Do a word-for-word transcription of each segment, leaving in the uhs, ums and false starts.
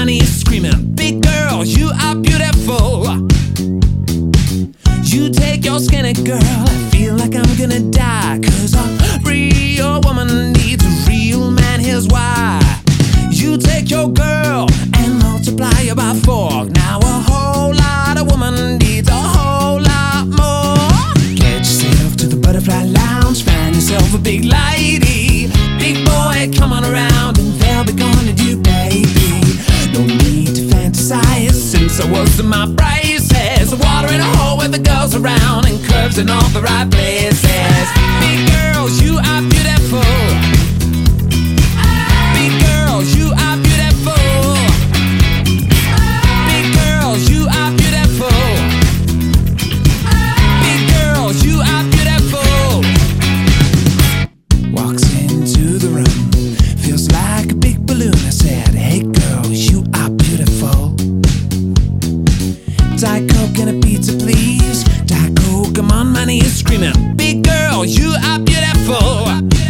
knees screaming, big girl, you are beautiful. You take your skinny girl, I feel like I'm gonna die. Cause a real woman needs a real man, here's why. You take your girl and multiply her by four. Now a whole lot of woman needs a whole lot more. Get yourself to the butterfly lounge, find yourself a big lady. Big boy, come on around and they'll be gonna do, baby. No need to fantasize, since I was in my braces. Water in a hole with the girls around and curves in all the right places. Big girls, you are beautiful. Big girls, you are beautiful. Big girls, you are beautiful. Big girls, you are beautiful. Walks into the room, feels like a big balloon. I said, hey girl, you are beautiful. Diet Coke and a pizza, please. Diet Coke, I'm on my knees screaming, big girl, you are beautiful.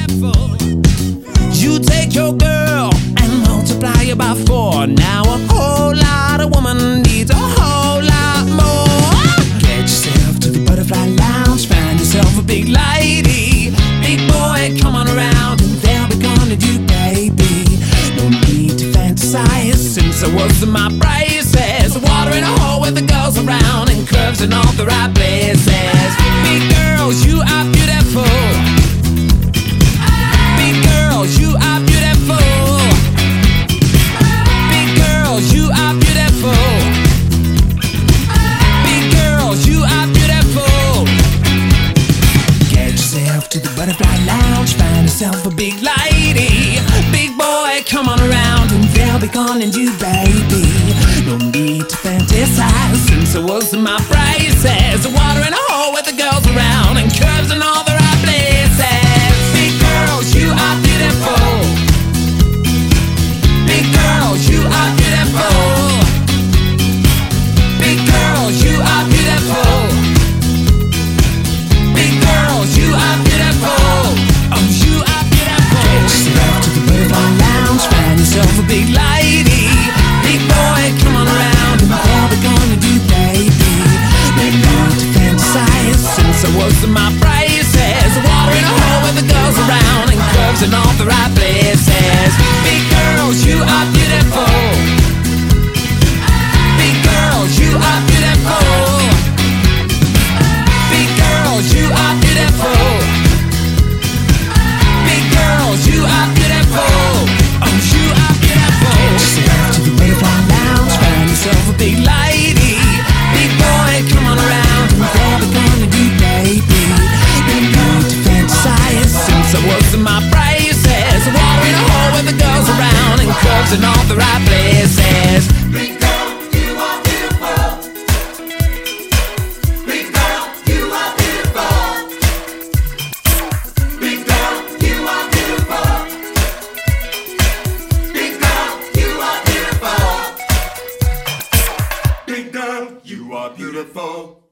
You take your girl and multiply her by four. Now a whole lot of woman needs a whole lot more. Get yourself to the butterfly lounge, find yourself a big lady. Big boy, come on around and they'll be gonna do, baby. No need to fantasize, since I was in my braces. Water in a hole with the girls around and curves in all the right places. Big girls, you are beautiful. Big girls, you are beautiful. Big girls, you are beautiful. Big girls, you are beautiful. Get yourself to the butterfly lounge, find yourself a big lady. Big boy, come on around and they'll be calling you, baby. No need to fantasize, since I was in my braces. Water in a hole with the girls around and curves in all the right places. Big girls, you are beautiful. Big girls, you are beautiful. Big girls, you are beautiful. Big girls, you are beautiful. Oh, you are beautiful. Get yourself to the butterfly lounge, find yourself a big lady. Big boy, come on around and they'll be gonna do, baby. No need to fantasize, since I was in my braces. Water in a hole with the girls around and curves in all the right places. Big girls, you are beautiful. Big girls, you are beautiful. Big girls, you are beautiful. Big girls, you are beautiful. Oh, you are beautiful. Get yourself to the butterfly lounge, find yourself a big lady. Big boy, come on around and they'll be gonna do, baby. No need to fantasize, since I was in my braces. Water in a hole with the girls around and curves in all the right places. Big girl, you are beautiful. Big girl, you are beautiful. Big girl, you are beautiful. Big girl, you are beautiful. Big girl, you are beautiful.